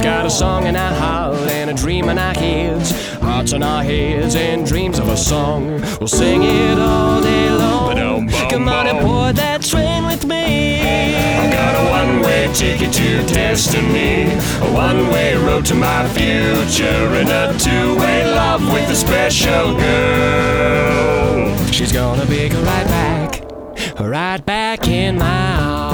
We've got a song in our heart and a dream in our heads, hearts in our heads and dreams of a song. We'll sing it all day long. Come on and board that train with me. I've got a one-way ticket to destiny, a one-way road to my future, and a two-way love with a special girl. She's gonna be right back in my arms.